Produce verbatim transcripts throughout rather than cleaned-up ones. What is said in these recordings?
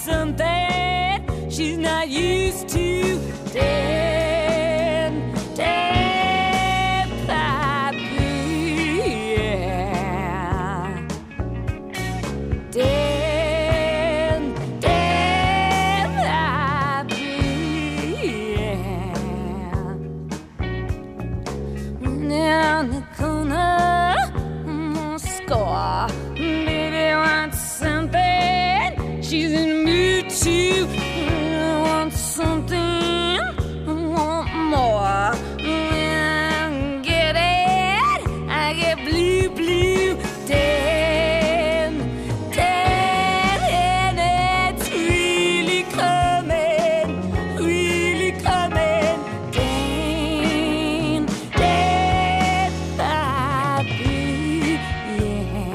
something she's not used to. Dan, Dan, Pappy, yeah. Dan, Dan, Pappy, yeah. Down the corner, mm, score. Baby wants something she's in the mood to. I want something, I want more. When I get it, I get blue, blue. Dan, Dan, and it's really coming, really coming. Dan, Dan, Pappy, yeah.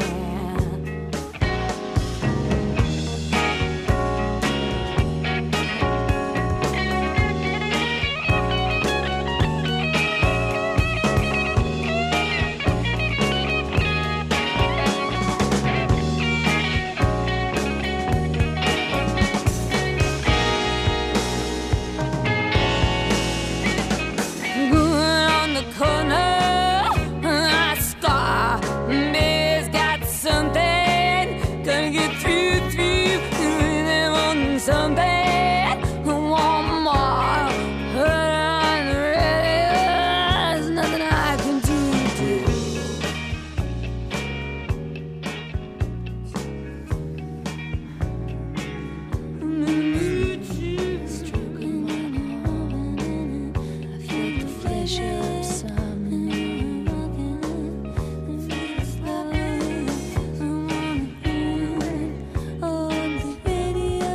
On the corner, I scar. May's got something, gonna get through, through. They want something, I want more. I'm ready, there's nothing I can do, do. Stroking my arm, I feel the flesh of summer. Feels like I wanna hear it on the radio.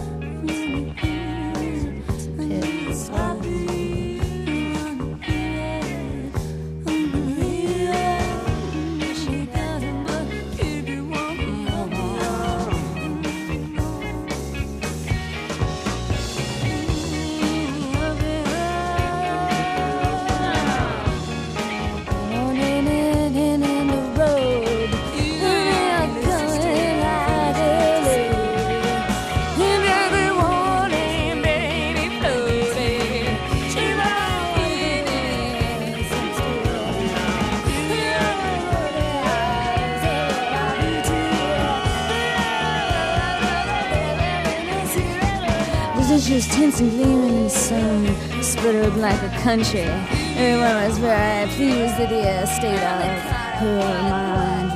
It's happy, I wanna hear it on the radio. She got it, but baby want more. Morning in, in, in the road. I'm coming like a lady. Baby wanting, baby floating. She's always some story. This is just hints and gleaming in the sun, sputtered like a country. Everyone was very pleased that the state of her mind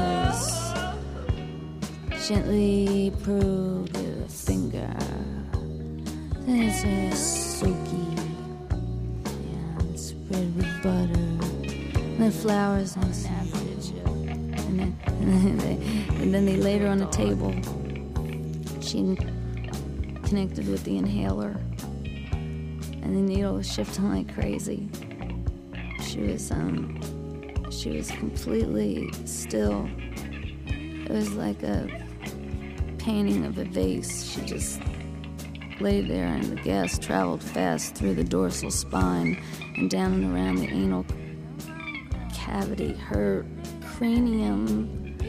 was. Gently probed with a finger. Then it's a soaky and spread with butter. And the flowers and sandwich. And then, and then they and then they laid her on the table. She connected with the inhaler, and the needle was shifting like crazy. She was um, she was completely still. It was like a painting of a vase. She just lay there, and the gas traveled fast through the dorsal spine and down and around the anal cavity. Her cranium.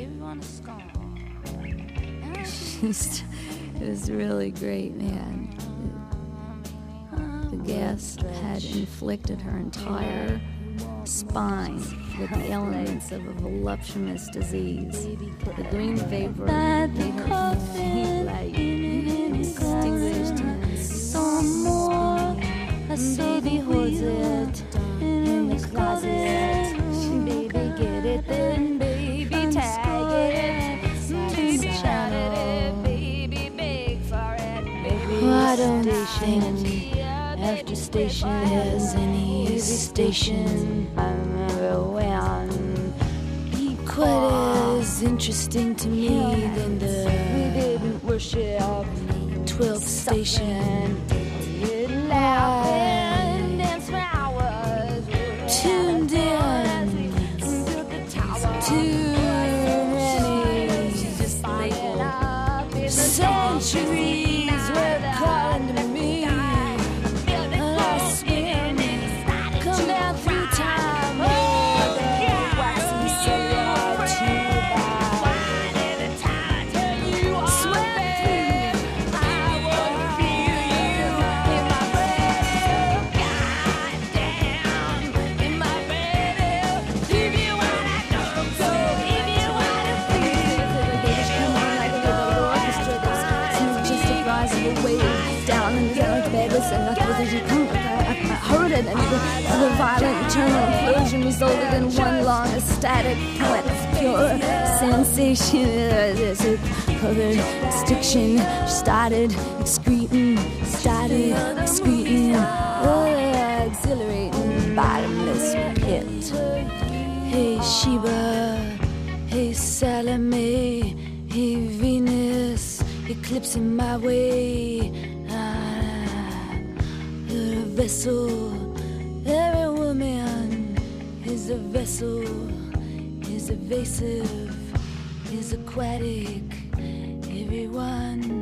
She's. It was really great, man. The gas had inflicted her entire spine with the elements of a voluptuous disease. The green vapor gave her faint light, extinguished in some more. A baby holds it in the closet. Baby, get it, then baby, tag it. Baby, shout it. I don't think after station there's any station I remember when quite as interesting to me than the we didn't worship twelfth station. I tuned in to many centuries were calling to me. Come down through time, oh, the waxy solitude. Sweat rise of a wave down in the dark bed with and nothing with it. I heard it, and the, the violent internal implosion resulted in one long ecstatic point, pure sensation. There's a covered stiction, started excreting, started excreting, oh, exhilarating, bottomless pit. Hey Sheba, hey Salome, hey Venus, eclipsing my way. Ah, you're a vessel, every woman is a vessel, is evasive, is aquatic, everyone